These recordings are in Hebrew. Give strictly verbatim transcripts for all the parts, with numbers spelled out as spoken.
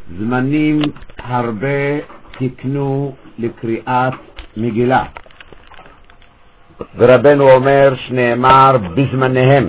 זמנים הרבה תקנו לקריאת מגילה, ורבנו אומר שנאמר בזמניהם,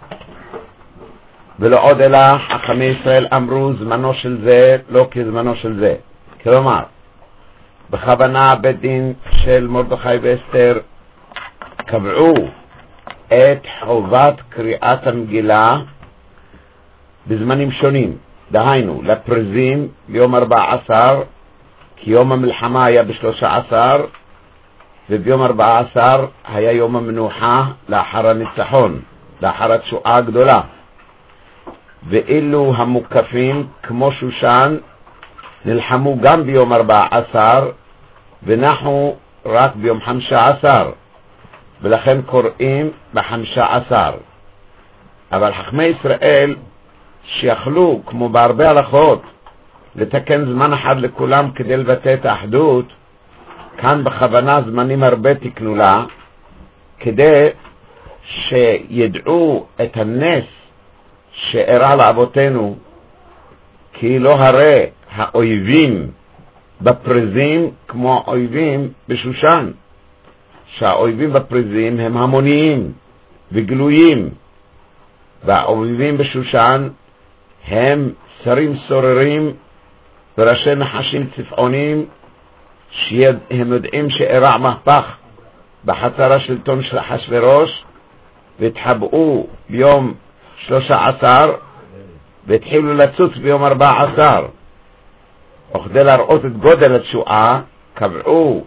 ולא עוד אלא חכמי ישראל אמרו זמנו של זה לא כזמנו של זה. כלומר, בכוונה בית דין של מרדכי ואסתר קבעו את חובת קריאת המגילה בזמנים שונים. דהיינו, לפרזים ביום ארבע עשר, כי יום המלחמה היה בשלושה עשר, וביום ארבע עשר היה יום המנוחה לאחר הניצחון, לאחר התשועה הגדולה. ואילו המוקפים כמו שושן נלחמו גם ביום ארבע עשר ונחו רק ביום חמישה עשר, ולכן קוראים בחמישה עשר. אבל חכמי ישראל שיכלו, כמו בהרבה הלכות, לתקן זמן אחד לכולם כדי לבטא את האחדות, כאן בכוונה זמנים הרבה תקנו לה, כדי שידעו את הנס שאירע לאבותינו, כי לא הרי האויבים בפרזים כמו האויבים בשושן, שהאויבים בפרזים הם המוניים וגלויים, והאויבים בשושן הם שרים סוררים וראשי נחשים צפעונים, שהם יודעים שאירע מהפך בחצר השלטון של אחשוורוש, והתחבאו ביום שלושה עשר והתחילו לצוץ ביום ארבע עשר. וכדי להראות את גודל התשועה קבעו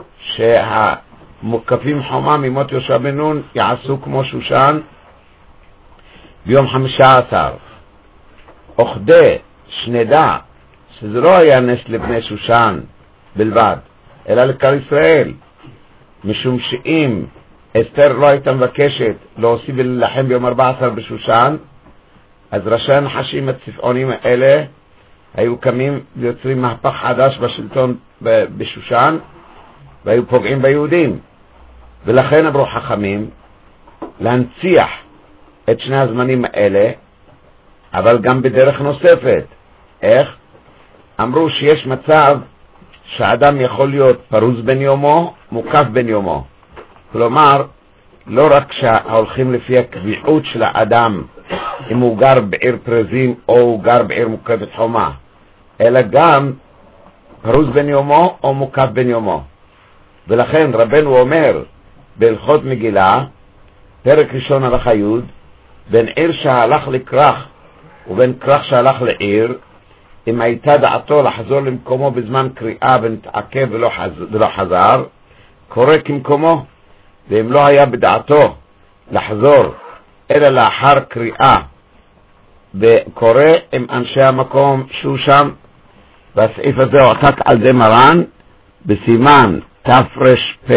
שהמוקפים חומה ממות יהושע בן נון יעשו כמו שושן ביום חמישה עשר. וכדי שנדע שזה לא היה נס לבני שושן בלבד, אלא לכלל ישראל, משום שאם אסתר לא הייתה מבקשת להוסיף וללחם ביום ארבע עשר בשושן, אז ראשי הנחשים הצפעונים האלה היו קמים ויוצרים מהפך חדש בשלטון בשושן, והיו פוגעים ביהודים. ולכן אמרו חכמים להנציח את שני הזמנים האלה, אבל גם בדרך נוספת. איך? אמרו שיש מצב שהאדם יכול להיות פרוז בן יומו, מוקף בן יומו. כלומר, לא רק שהולכים לפי הקביעות של האדם, אם הוא גר בעיר פרזים או הוא גר בעיר מוקפת חומה, אלא גם פרוז בן יומו או מוקף בן יומו. ולכן רבנו אומר בהלכות מגילה, פרק ראשון הלכה י', בין עיר שהלך לכרך ובין כרך שהלך לעיר, אם הייתה דעתו לחזור למקומו בזמן קריאה ונתעכב ולא, חז... ולא חזר, קורא כמקומו. ואם לא היה בדעתו לחזור אלא לאחר קריאה, וקורא עם אנשי המקום שהוא שם. והסעיף הזה הועתק על ידי מרן בסימן תרפ"ח,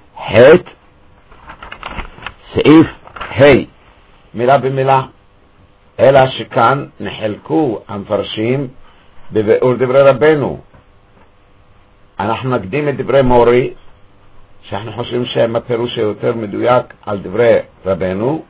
סעיף ה', מילה במילה. אלא שכאן נחלקו המפרשים בביאור דברי רבנו. אנחנו נקדים את דברי מורי, שאנחנו חושבים שהם הפירוש היותר מדויק על דברי רבנו,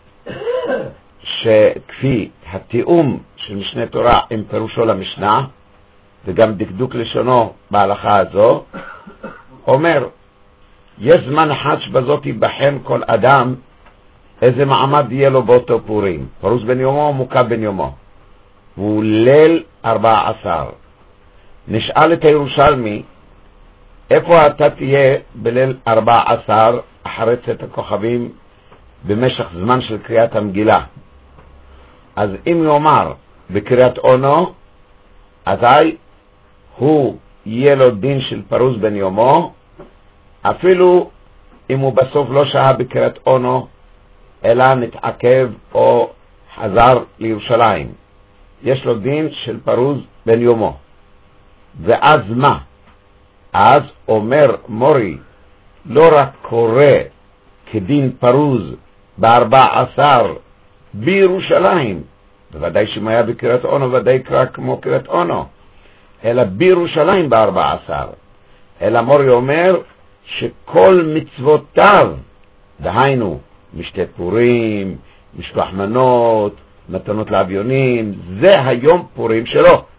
שכפי התיאום של משנה תורה עם פירושו למשנה, וגם דקדוק לשונו בהלכה הזו, אומר, יש זמן אחד שבזאת ייבחן כל אדם איזה מעמד יהיה לו באותו פורים, פרוס בן יומו מוקף בן יומו, והוא ליל ארבע עשר. נשאל את הירושלמי, איפה אתה תהיה בליל ארבע עשר אחרי צאת הכוכבים במשך זמן של קריאת המגילה? אז אם יאמר בקריאת אונו, אזי הוא יהיה לו דין של פרוס בן יומו, אפילו אם הוא בסוף לא שהה בקריאת אונו אלא נתעכב או חזר לירושלים, יש לו דין של פרוס בן יומו. ואז מה? אז אומר מורי, לא רק קורא כדין פרוז בארבע עשר בירושלים, בוודאי שאם היה בקריאת אונו ודאי קרא כמו קריאת אונו, אלא בירושלים בארבע עשר. אלא מורי אומר שכל מצוותיו, דהיינו משתה פורים, משלוח מנות, מתנות לאביונים, זה היום פורים שלו.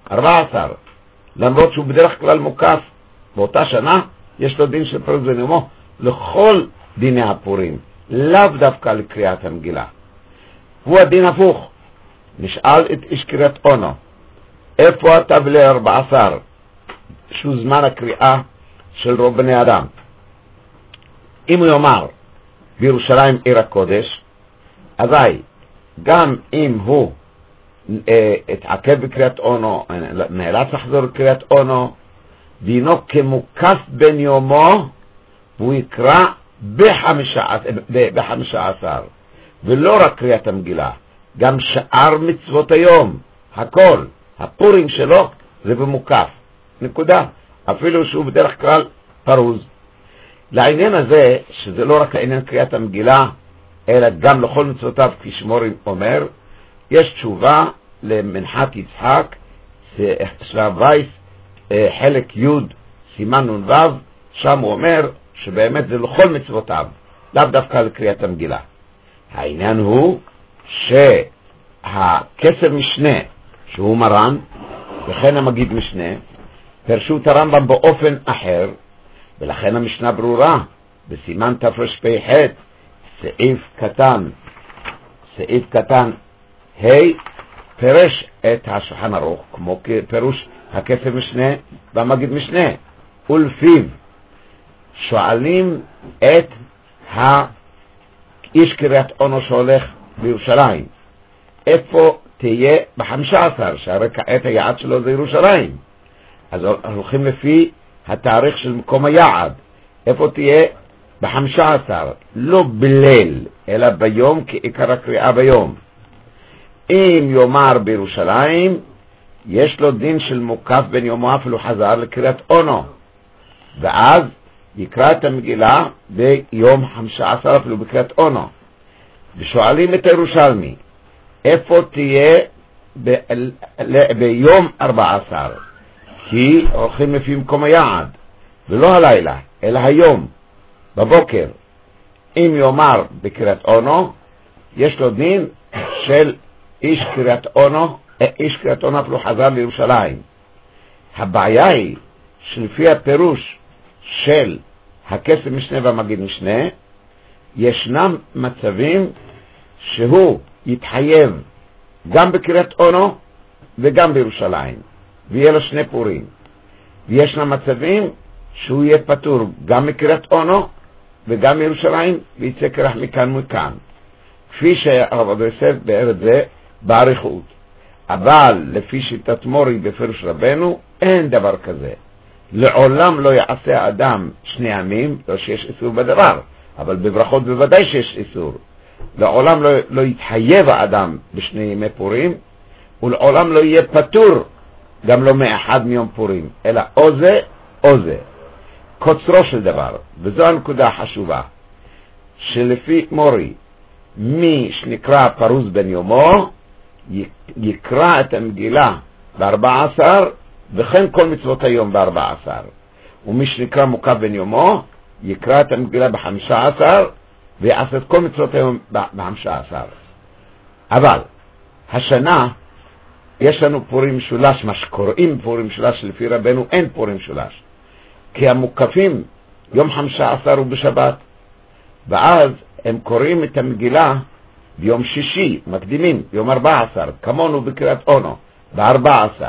ארבע עשר, למרות שהוא בדרך כלל מוקף באותה שנה, יש לו דין של פירוש בן יומו לכל דיני הפורים, לאו דווקא לקריאת המגילה. הוא הדין הפוך. נשאל את איש קריאת אונו, איפה אתה ל-ארבע עשר, שהוא זמן הקריאה של רוב בני אדם? אם הוא יאמר בירושלים עיר הקודש, אזי גם אם הוא אה, התעכב בקריאת אונו, נאלץ לחזור לקריאת אונו, דינו כמוקף בן יומו, והוא יקרא בחמישה, בחמישה עשר, ולא רק קריאת המגילה, גם שאר מצוות היום, הכל, הפורים שלו זה במוקף, נקודה, אפילו שהוא בדרך כלל פרוז. לעניין הזה, שזה לא רק לעניין קריאת המגילה, אלא גם לכל מצוותיו, כפי שמורי אומר, יש תשובה למנחת יצחק, שלב וייס, חלק י' סימן נון ו', שם הוא אומר שבאמת זה לכל מצוותיו, לאו דווקא לקריאת המגילה. העניין הוא שהכסר משנה, שהוא מרן, וכן המגיד משנה, פרשו את הרמב"ם באופן אחר, ולכן המשנה ברורה, בסימן תרפ"ח, סעיף קטן, סעיף קטן, ה' פרש את השולחן ערוך, כמו פירוש הכסר משנה והמגיד משנה, ולפיו שואלים את האיש קריאת אונו שהולך בירושלים, איפה תהיה בחמישה עשר, שהרי כעת היעד שלו זה ירושלים, אז הולכים לפי התאריך של מקום היעד, איפה תהיה בחמישה עשר, לא בליל, אלא ביום, כעיקר הקריאה ביום. אם יאמר בירושלים, יש לו דין של מוקף בן יומו, אפילו חזר לקריאת אונו, ואז יקרא את המגילה ביום חמישה עשר, אפילו בקריאת אונו. ושואלים את הירושלמי, איפה תהיה ב- ביום ארבע עשר, כי הולכים לפי מקום היעד, ולא הלילה, אלא היום, בבוקר. אם יאמר בקריאת אונו, יש לו דין של איש קריאת אונו, איש קריאת אונו אפילו חזר לירושלים. הבעיה היא שלפי הפירוש של הכסר משנה והמגיד משנה, ישנם מצבים שהוא יתחייב גם בקריאת אונו וגם בירושלים, ויהיה לו שני פורים. וישנם מצבים שהוא יהיה פטור גם מקריאת אונו וגם בירושלים, ויצא קרח מכאן ומכאן, כפי שהרב עובדיה יוסף באר את זה בעריכות. אבל לפי שיטת מורי בפירוש רבנו, אין דבר כזה. לעולם לא יעשה האדם שני ימים, לא שיש איסור בדבר, אבל בברכות בוודאי שיש איסור. לעולם לא, לא יתחייב האדם בשני ימי פורים, ולעולם לא יהיה פטור גם לא מאחד מיום פורים, אלא או זה או זה. קוצרו של דבר, וזו הנקודה החשובה, שלפי מורי, מי שנקרא פרוז בן יומו, יקרא את המגילה בארבע עשר, וכן כל מצוות היום בארבע עשר. ומי שנקרא מוקף בן יומו, יקרא את המגילה בחמישה עשר, ויעשה את כל מצוות היום בחמישה עשר. אבל, השנה, יש לנו פורים משולש, מה שקוראים פורים משולש, לפי רבנו אין פורים משולש. כי המוקפים יום חמישה עשר הוא בשבת, ואז הם קוראים את המגילה ביום שישי, מקדימים, יום ארבע עשר, כמונו בקריאת אונו, בארבע עשר.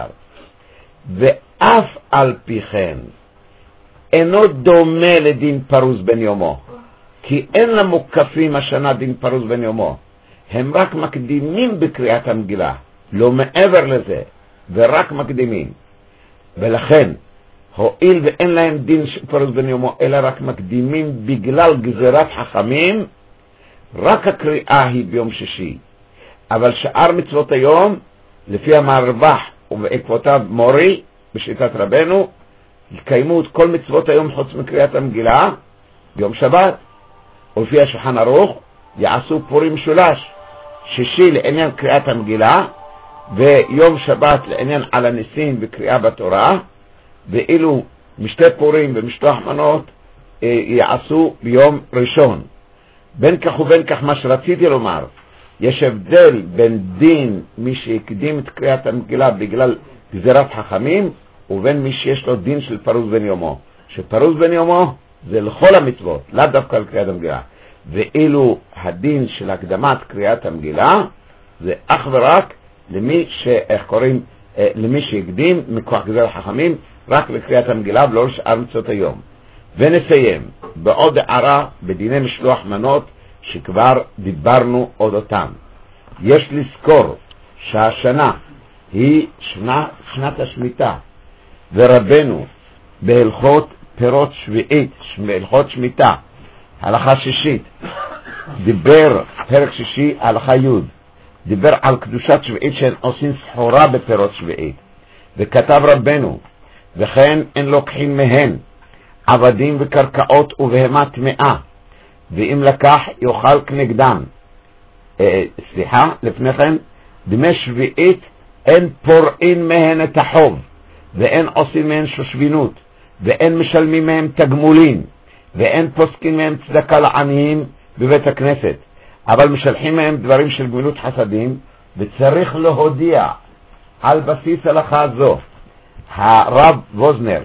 ואף על פי כן, אינו דומה לדין פרוז בן יומו, כי אין למוקפים השנה דין פרוז בן יומו, הם רק מקדימים בקריאת המגילה, לא מעבר לזה, ורק מקדימים. ולכן, הואיל ואין להם דין פרוז בן יומו, אלא רק מקדימים בגלל גזירת חכמים, רק הקריאה היא ביום שישי. אבל שאר מצוות היום, לפי המרבח ובעקבותיו מורי, בשיטת רבנו, יקיימו את כל מצוות היום חוץ מקריאת המגילה, ביום שבת. ולפי השולחן ערוך, יעשו פורים משולש, שישי לעניין קריאת המגילה, ויום שבת לעניין על הניסים וקריאה בתורה, ואילו משתי פורים ומשלוח מנות יעשו ביום ראשון. בין כך ובין כך, מה שרציתי לומר, יש הבדל בין דין מי שהקדים את קריאת המגילה בגלל גזירת חכמים, ובין מי שיש לו דין של פרוס בן יומו, שפרוס בן יומו זה לכל המצוות, לא דווקא על קריאת המגילה, ואילו הדין של הקדמת קריאת המגילה זה אך ורק למי שאיך קוראים, למי שהקדים מכוח גזירת חכמים רק לקריאת המגילה ולא לשאר מצוות היום. ונסיים בעוד הערה בדיני משלוח מנות שכבר דיברנו עוד אותם. יש לזכור שהשנה היא שנה, שנת השמיטה, ורבנו בהלכות פירות שביעית, בהלכות שמיטה, הלכה שישית, דיבר, פרק שישי, הלכה י', דיבר על קדושת שביעית שהם עושים סחורה בפירות שביעית, וכתב רבנו, וכן אין לוקחים מהן עבדים וקרקעות ובהמה טמאה, ואם לקח יאכל כנגדם. אה, סליחה, לפני כן, דמי שביעית אין פורעין מהן את החוב, ואין עושים מהן שושבינות, ואין משלמים מהם תגמולים, ואין פוסקים מהם צדקה לעניים בבית הכנסת, אבל משלחים מהם דברים של גמילות חסדים, וצריך להודיע על בסיס הלכה זו. הרב ווזנר,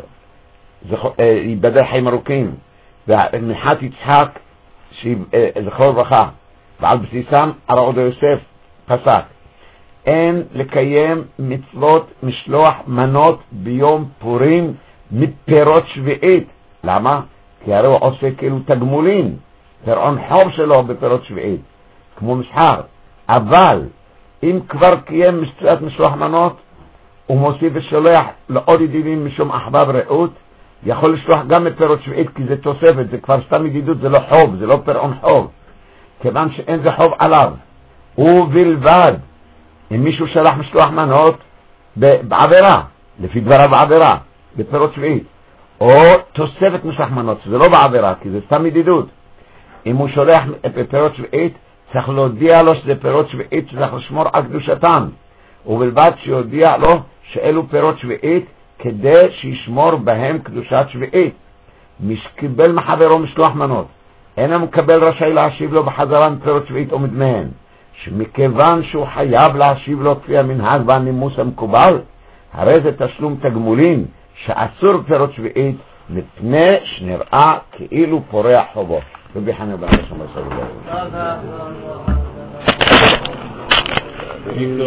ייבדל חיים ארוכים, ומנחת יצחק, זכור ברכה, ועל בסיסם הרב עובדיה יוסף פסק, אין לקיים מצוות משלוח מנות ביום פורים מפירות שביעית. למה? כי הרי הוא עושה כאילו תגמולים, פירעון חוב שלו בפירות שביעית, כמו מסחר. אבל אם כבר קיים מצוות משלוח מנות, הוא מוסיף ושולח לעוד ידידים משום אחווה ורעות, יכול לשלוח גם את פירות שביעית, כי זה תוספת, זה כבר סתם ידידות, זה לא חוב, זה לא פירעון חוב, כיוון שאין זה חוב עליו. ובלבד אם מישהו שלח משלוח מנות בעבירה, לפי דבריו בעבירה, בפירות שביעית, או תוספת משלוח מנות, זה לא בעבירה, כי זה סתם ידידות. אם הוא שולח פירות שביעית, צריך להודיע לו שזה פירות שביעית, שצריך לשמור על קדושתם, ובלבד שיודיע לו שאלו פירות שביעית, כדי שישמור בהם קדושת שביעית. מי שקיבל מחברו משלוח מנות, אין המקבל רשאי להשיב לו בחזרה מפירות שביעית או מדמיהן, שמכיוון שהוא חייב להשיב לו כפי המנהג והנימוס המקובל, הרי זה תשלום תגמולים שאסור פירות שביעית, מפני שנראה כאילו פורע חובו. רבי חנינא בן עקשיא